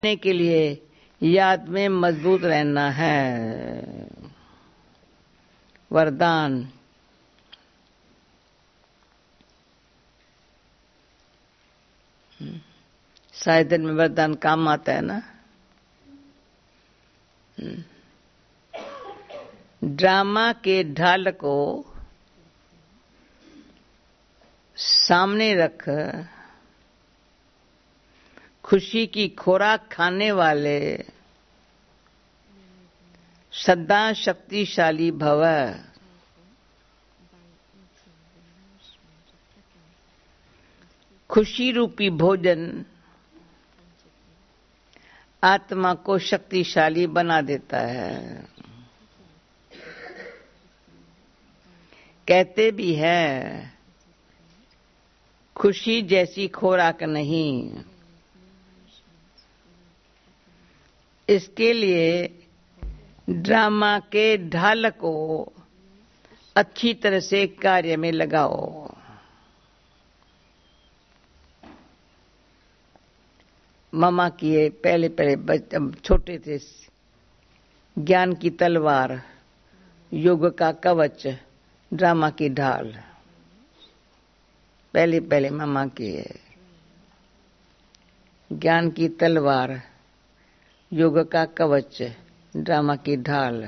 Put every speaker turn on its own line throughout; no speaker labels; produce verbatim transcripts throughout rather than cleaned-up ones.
के लिए याद में मजबूत रहना है। वरदान। साहित्य में वरदान काम आता है ना। ड्रामा के ढाल को सामने रख खुशी की खुराक खाने वाले सदा शक्तिशाली भव। खुशी रूपी भोजन आत्मा को शक्तिशाली बना देता है। कहते भी है खुशी जैसी खुराक नहीं। इसके लिए ड्रामा के ढाल को अच्छी तरह से कार्य में लगाओ। मामा किए पहले पहले जब छोटे थे, ज्ञान की तलवार, योग का कवच, ड्रामा की ढाल, पहले पहले मामा किए। ज्ञान की तलवार, योग का कवच, ड्रामा की ढाल।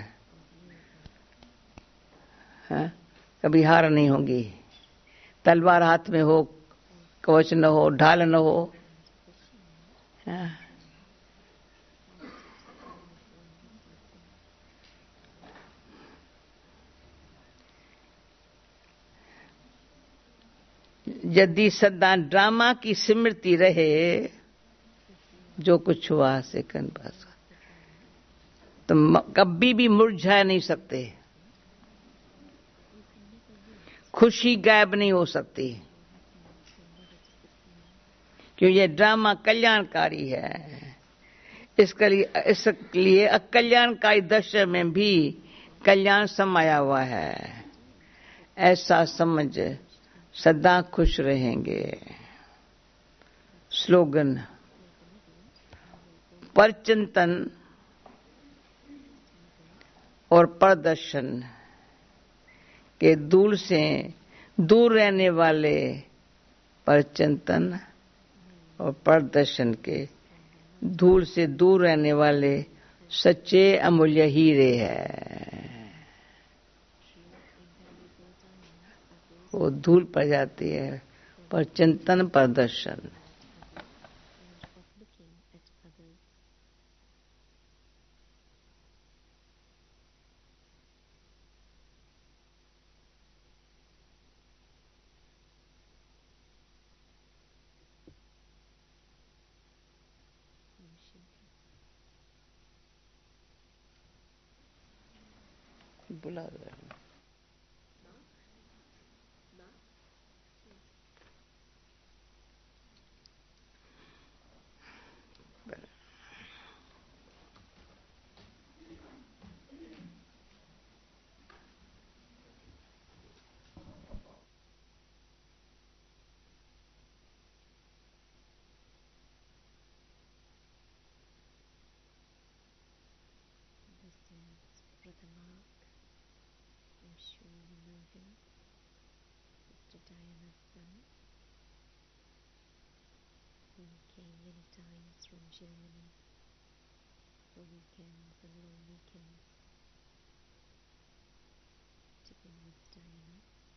हाँ? कभी हार नहीं होगी। तलवार हाथ में हो, कवच न हो, ढाल न हो। हाँ? यदि सदा ड्रामा की स्मृति रहे, जो कुछ हुआ सेकंड पास, तो कभी भी मुरझा नहीं सकते। खुशी गायब नहीं हो सकती, क्योंकि ये ड्रामा कल्याणकारी है। इसके लिए इसलिए अकल्याणकारी दशा में भी कल्याण समाया हुआ है। ऐसा समझ सदा खुश रहेंगे। स्लोगन। परचिंतन और प्रदर्शन के दूर से दूर रहने वाले परचिंतन और प्रदर्शन के धूल से दूर रहने वाले सच्चे अमूल्य हीरे हैं। वो धूल पड़ जाती है पर चिंतन प्रदर्शन। बुला रहे हैं।
Germany for weekends and long weekends to be with Diana.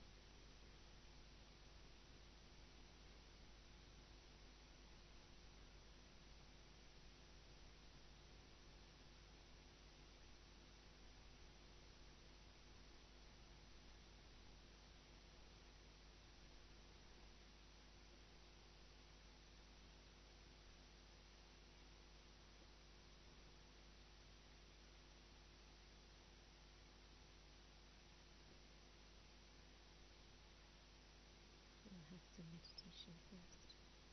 Some meditation first.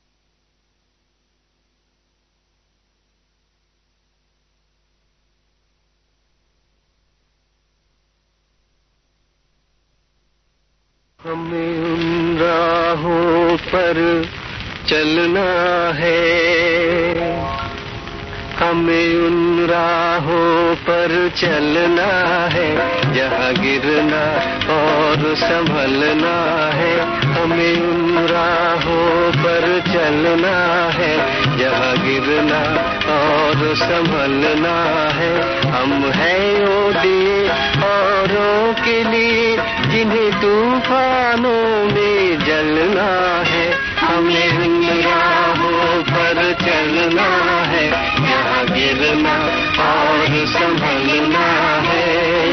हमें उन राहों पर चलना है हमें उन राहों पर चलना है जहाँ गिरना और संभलना है। हमें उन राहों पर चलना है जहाँ गिरना और संभलना है। हम हैं वो दिए औरों के लिए जिन्हें तूफानों में जलना है। हमें उन राहों पर चलना है जहाँ गिरना और संभलना है।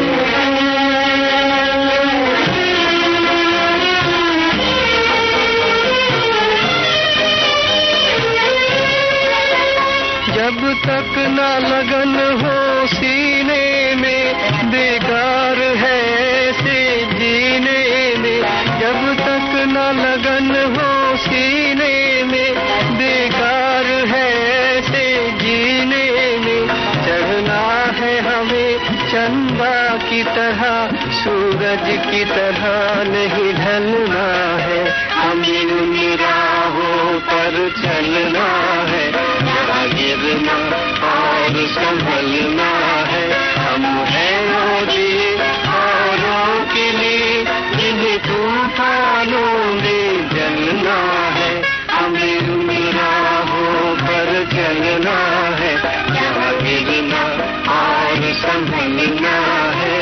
जब तक न लगन हो सीने में बेकार है ऐसे जीने में। जब तक न लगन हो सीने में बेकार है ऐसे जीने में। चढ़ना है हमें चंदा की तरह सूरज की तरह नहीं ढलना है। हमें उन राहों पर चलना है जहाँ गिरना और संभलना है। हम हैं वो दिए औरों के लिए जिन्हें तूफानों में जलना है। हमें उन राहों पर चलना है जहाँ गिरना और संभलना है।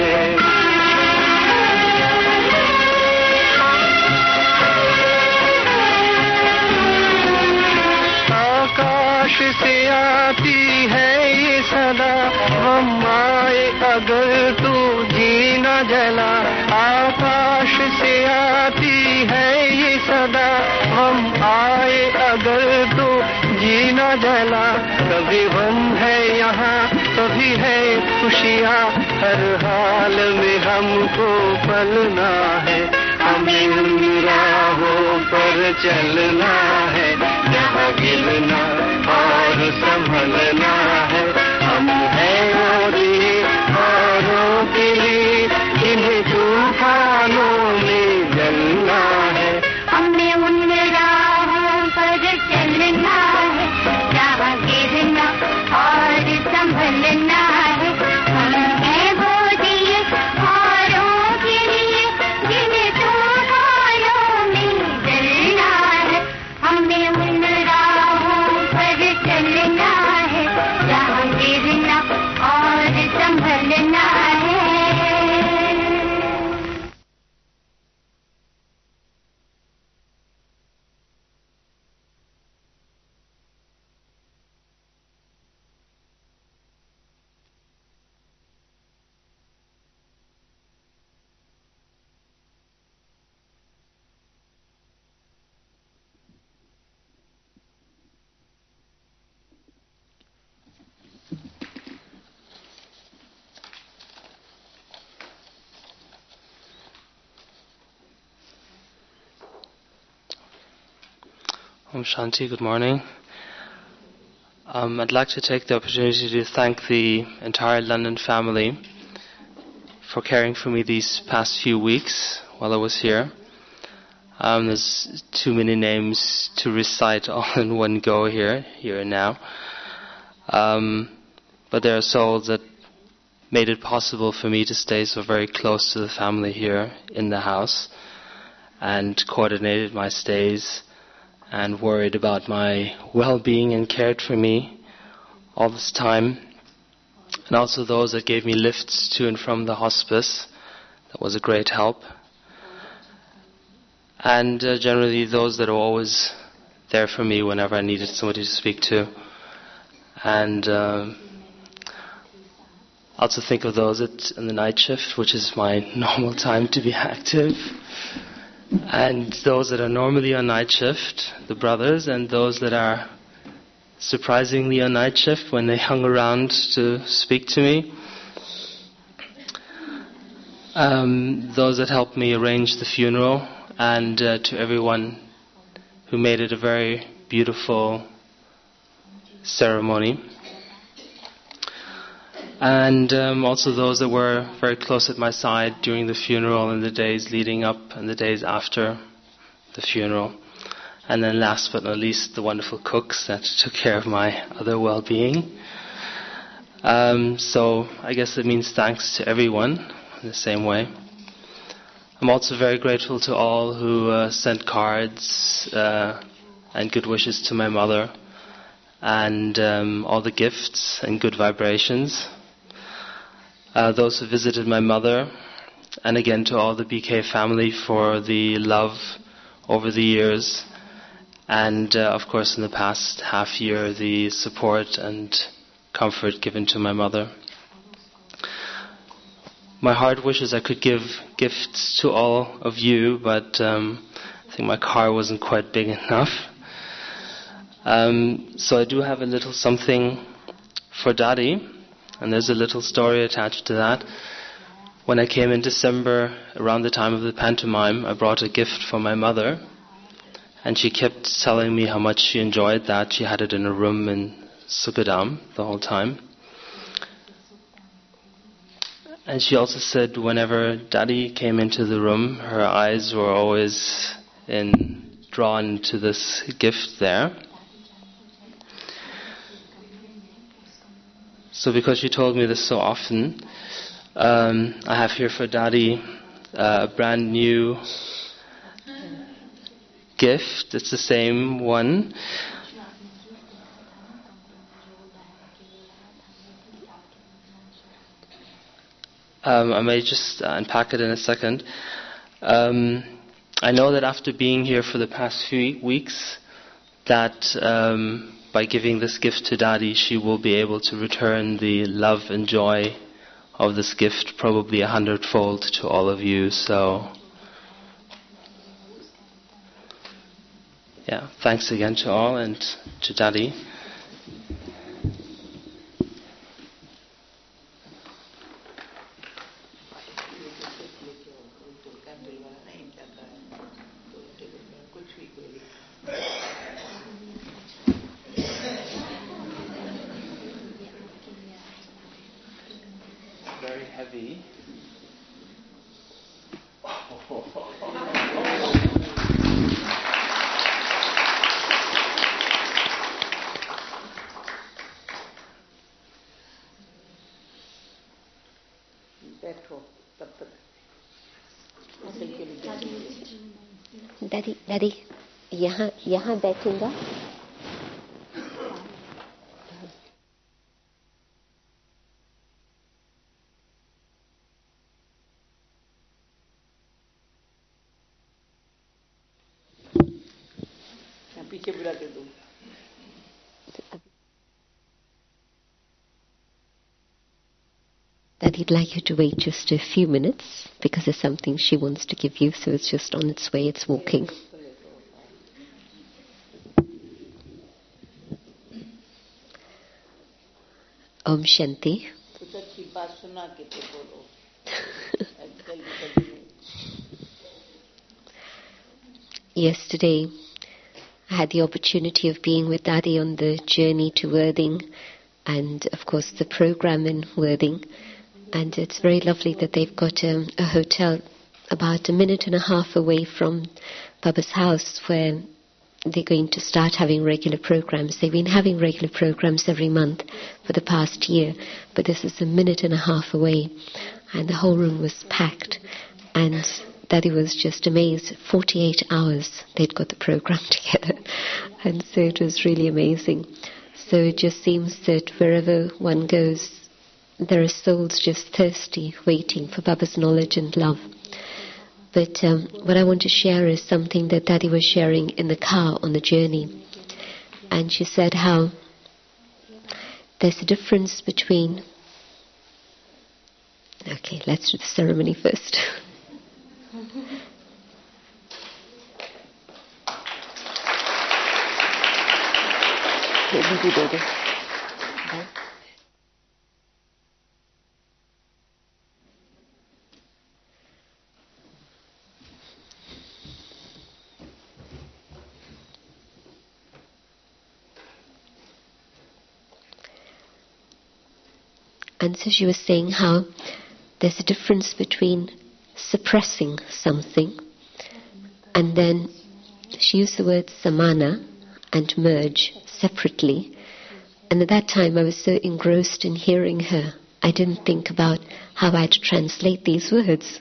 आकाश से आती है ये सदा हम आए अगर तू जीना जला। आकाश से आती है ये सदा हम आए अगर तू जीना जला। कभी हम है यहाँ कभी है खुशियाँ हर हाल में हमको पलना है। हमें उन राहों पर चलना है जहाँ गिरना और संभलना है। हम हैं वो दिए औरों के लिए जिन्हें तूफानों में जलना है।
हमें उन राहों पर चलना है जहाँ गिरना और संभलना है। हम हैं वो दिए औरों के लिए जिन्हें तूफानों में जलना है। हमें उन राहों पर चलना है जहाँ गिरना और संभलना है।
Om Shanti, good morning. Um, I'd like to take the opportunity to thank the entire London family for caring for me these past few weeks while I was here. Um, there's too many names to recite all in one go here, here and now. Um, but there are souls that made it possible for me to stay so very close to the family here in the house and coordinated my stays and worried about my well-being and cared for me all this time. And also those that gave me lifts to and from the hospice. That was a great help. And uh, generally those that are always there for me whenever I needed somebody to speak to. And uh, also think of those at, in the night shift, which is my normal time to be active. And those that are normally on night shift, the brothers, and those that are surprisingly on night shift when they hung around to speak to me. Um, those that helped me arrange the funeral, and uh, to everyone who made it a very beautiful ceremony. And um, also those that were very close at my side during the funeral and the days leading up and the days after the funeral. And then last but not least, the wonderful cooks that took care of my other well-being. Um, so I guess it means thanks to everyone in the same way. I'm also very grateful to all who uh, sent cards uh, and good wishes to my mother, and um, all the gifts and good vibrations. Uh, those who visited my mother, and again to all the B K family for the love over the years, and uh, of course in the past half year the support and comfort given to my mother. My heart wishes I could give gifts to all of you, but um, I think my car wasn't quite big enough. Um, so I do have a little something for Daddy, and there's a little story attached to that. When I came in December, around the time of the pantomime, I brought a gift for my mother, and she kept telling me how much she enjoyed that. She had it in a room in Sukadam the whole time. And she also said whenever Daddy came into the room, her eyes were always in, drawn to this gift there. So because she told me this so often, um, I have here for Daddy uh, a brand new gift. It's the same one. Um, I may just uh, unpack it in a second. Um, I know that after being here for the past few weeks, that um, by giving this gift to Daddy, she will be able to return the love and joy of this gift, probably a hundredfold to all of you. So, yeah, thanks again to all and to Daddy. Very heavy.
Daddy, Daddy, यहाँ यहाँ बैठूंगा.
पीछे बुला के दो.
Daddy'd like you to wait just a few minutes because there's something she wants to give you, so it's just on its way, it's walking. Om Shanti. Yesterday, I had the opportunity of being with Daddy on the journey to Worthing, and of course the program in Worthing. And it's very lovely that they've got a, a hotel about a minute and a half away from Baba's house, where they're going to start having regular programs. They've been having regular programs every month for the past year, but this is a minute and a half away, and the whole room was packed. And Daddy was just amazed. forty-eight hours they'd got the program together, and so it was really amazing. So it just seems that wherever one goes, there are souls just thirsty, waiting for Baba's knowledge and love. But um, what I want to share is something that Daddy was sharing in the car on the journey. And she said how there's a difference between... Okay, let's do the ceremony first. And so she was saying how there's a difference between suppressing something and then she used the word samana and merge separately. And at that time I was so engrossed in hearing her, I didn't think about how I'd translate these words.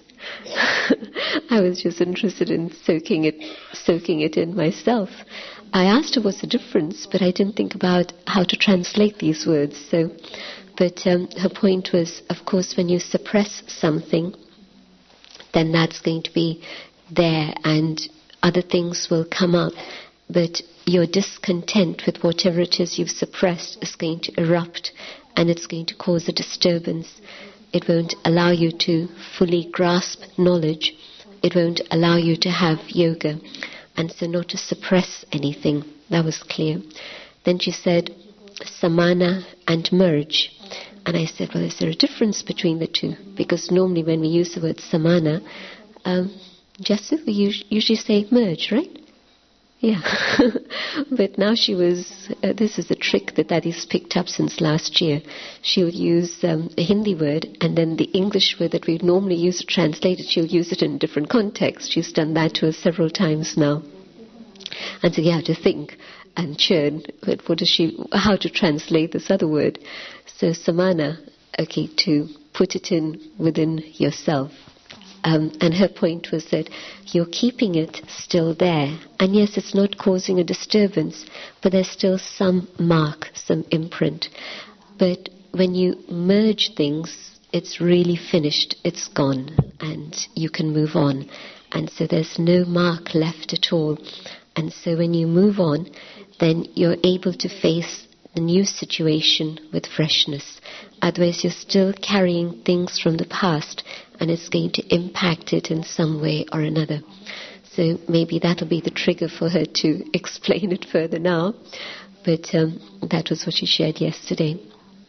I was just interested in soaking it, soaking it in myself. I asked her what's the difference, but I didn't think about how to translate these words. So, but um, her point was, of course, when you suppress something, then that's going to be there and other things will come up. But your discontent with whatever it is you've suppressed is going to erupt and it's going to cause a disturbance. It won't allow you to fully grasp knowledge. It won't allow you to have yoga. And so not to suppress anything. That was clear. Then she said, samana and merge. And I said, well, is there a difference between the two? Because normally when we use the word samana, um, Jasu, we usually say merge, right? Yeah. But now she was, uh, this is a trick that Daddy's picked up since last year. She'll use um, a Hindi word and then the English word that we normally use to translate it, she'll use it in a different context. She's done that to us several times now. And so you have to think and churn, but what is she, how to translate this other word. So samana, okay, to put it in within yourself. Um, and her point was that you're keeping it still there. And yes, it's not causing a disturbance, but there's still some mark, some imprint. But when you merge things, it's really finished, it's gone, and you can move on. And so there's no mark left at all. And so when you move on, then you're able to face the new situation with freshness. Otherwise, you're still carrying things from the past, and it's going to impact it in some way or another. So maybe that'll be the trigger for her to explain it further now. But um, that was what she shared yesterday.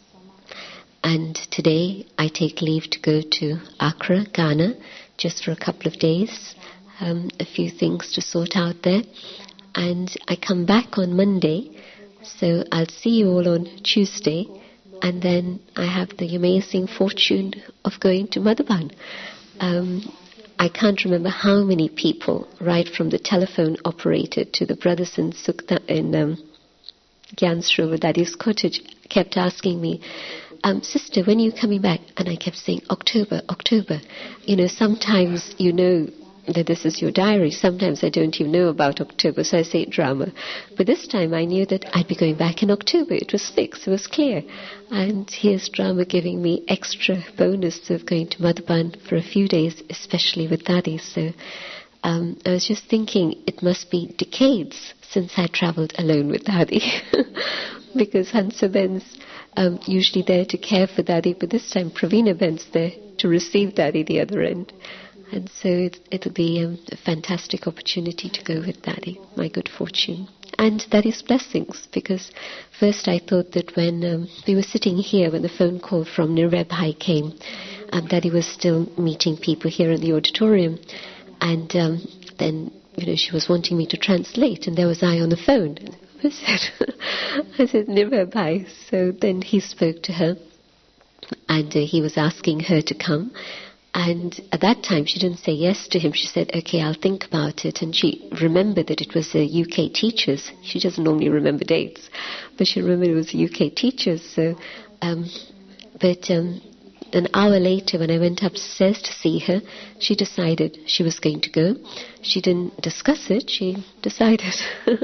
And today I take leave to go to Accra, Ghana, just for a couple of days. Um, a few things to sort out there. And I come back on Monday, so I'll see you all on Tuesday. And then I have the amazing fortune of going to Madhuban. Um, I can't remember how many people, right from the telephone operator to the brothers in Sukta in um, Gyansrova Daddy's cottage, kept asking me, um, sister, when are you coming back? And I kept saying, October, October. You know, sometimes you know that this is your diary. Sometimes I don't even know about October, so I say drama. But this time I knew that I'd be going back in October. It was fixed, it was clear. And here's drama giving me extra bonus of going to Madhuban for a few days, especially with Daddy. So um, I was just thinking it must be decades since I travelled alone with Daddy. Because Hansaben's um, usually there to care for Daddy, but this time Pravina Ben's there to receive Daddy the other end. And so it, it'll be um, a fantastic opportunity to go with Daddy, my good fortune. And Daddy's blessings, because first I thought that when um, we were sitting here, when the phone call from Nirebhai came, um, Daddy was still meeting people here in the auditorium. And um, then, you know, she was wanting me to translate, and there was I on the phone. I said, I said, Nirebhai. So then he spoke to her, and uh, he was asking her to come. And at that time, she didn't say yes to him. She said, okay, I'll think about it. And she remembered that it was a U K teachers. She doesn't normally remember dates, but she remembered it was a U K teachers. So, um, but um, an hour later, when I went upstairs to see her, she decided she was going to go. She didn't discuss it. She decided.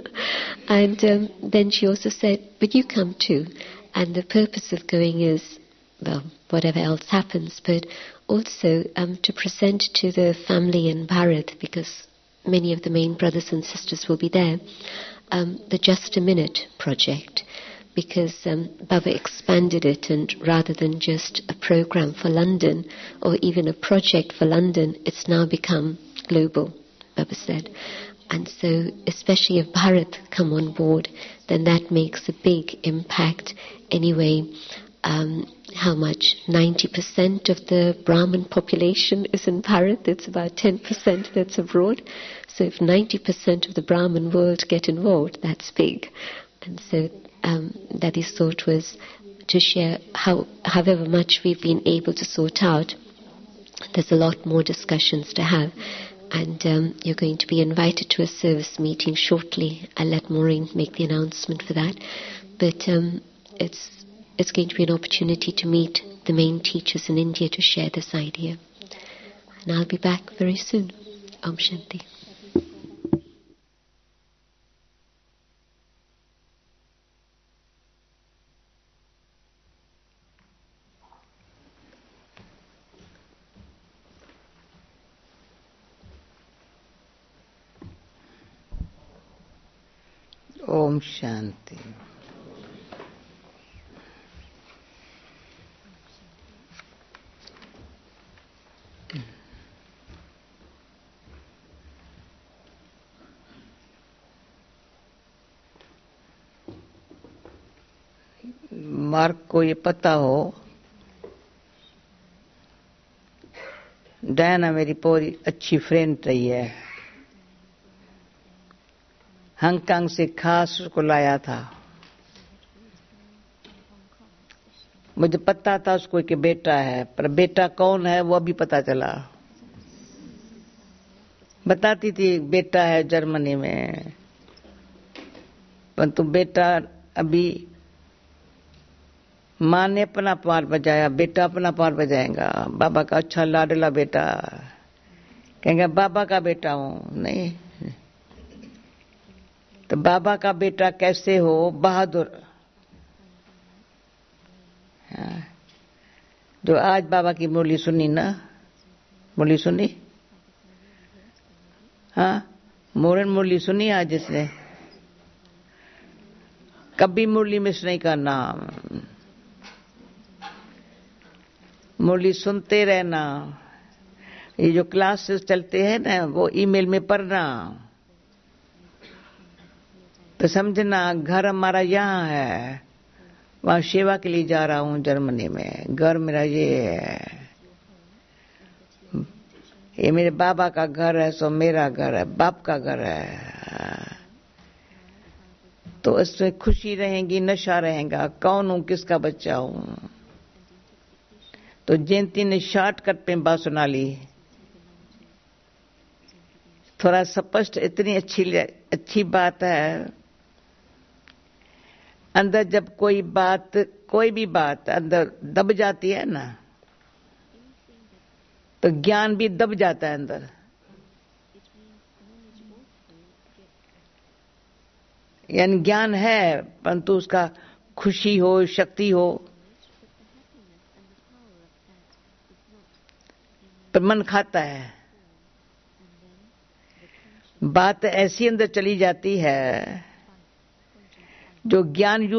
And um, then she also said, but you come too. And the purpose of going is, well, whatever else happens, but also um, to present to the family in Bharat, because many of the main brothers and sisters will be there, um, the Just a Minute project, because um, Baba expanded it, and rather than just a program for London or even a project for London, it's now become global, Baba said. And so especially if Bharat come on board, then that makes a big impact anyway. Um, how much? ninety percent of the Brahmin population is in Bharat. It's about ten percent that's abroad. So if ninety percent of the Brahmin world get involved, that's big. And so um, Daddy's thought was to share how, however much we've been able to sort out. There's a lot more discussions to have. And um, you're going to be invited to a service meeting shortly. I'll let Maureen make the announcement for that. But um, it's it's going to be an opportunity to meet the main teachers in India to share this idea. And I'll be back very soon. Om Shanti.
Om Shanti. Mark को ये पता हो, Diana मेरी पूरी अच्छी friend रही है। Hong Kong से खास उसको लाया था। मुझे पता था उसको कि बेटा है, पर बेटा कौन है वो अभी पता चला। बताती थी बेटा है जर्मनी में, परंतु बेटा अभी माँ ने अपना पार बजाया, बेटा अपना पार बजाएगा। बाबा का अच्छा लाडला बेटा, कहेंगे बाबा का बेटा हूं। नहीं, तो बाबा का बेटा कैसे हो? बहादुर। हाँ। जो आज बाबा की मुरली सुनी ना, मुरली सुनी? हाँ, मोरन मुरली सुनी आज जिसने? कभी मुरली मिस नहीं करना, मुरली सुनते रहना। ये जो क्लासेस चलते हैं ना, वो ईमेल में पढ़ना, तो समझना घर हमारा यहाँ है, वहां सेवा के लिए जा रहा हूँ जर्मनी में। घर मेरा ये है, ये मेरे बाबा का घर है, सो मेरा घर है, बाप का घर है। तो इसमें खुशी रहेगी, नशा रहेगा। कौन हूँ, किसका बच्चा हूँ? तो जयंती ने शॉर्टकट पे बात सुना ली, थोड़ा स्पष्ट। इतनी अच्छी अच्छी बात है। अंदर जब कोई बात, कोई भी बात अंदर दब जाती है ना, तो ज्ञान भी दब जाता है अंदर। यानी ज्ञान है, परंतु उसका खुशी हो, शक्ति हो, पर मन खाता है। बात ऐसी अंदर चली जाती है जो ज्ञान